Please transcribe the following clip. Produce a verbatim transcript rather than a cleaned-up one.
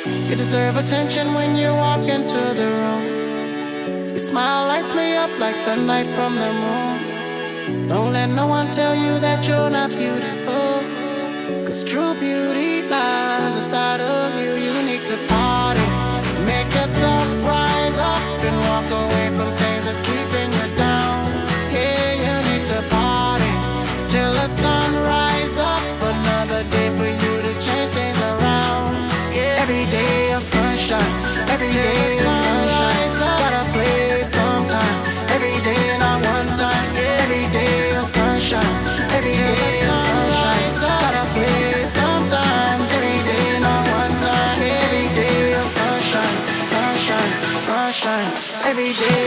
You deserve attention when you walk into the room. Your smile lights me up like the night from the moon. Don't let no one tell you that you're not beautiful, 'cause true beauty lies inside of you. You need to party, make yourself rise up and walk away from things that's keeping you down. Yeah, you need to party till the sun rise up. Another day for you to change things around. Yeah. Every day of sunshine, every day of sunshine. Gotta play sometime, every day not one time. Every day of sunshine, every day of sunshine. Gotta play sometimes, every day not one time. Every day of sunshine, sunshine, sunshine. Every day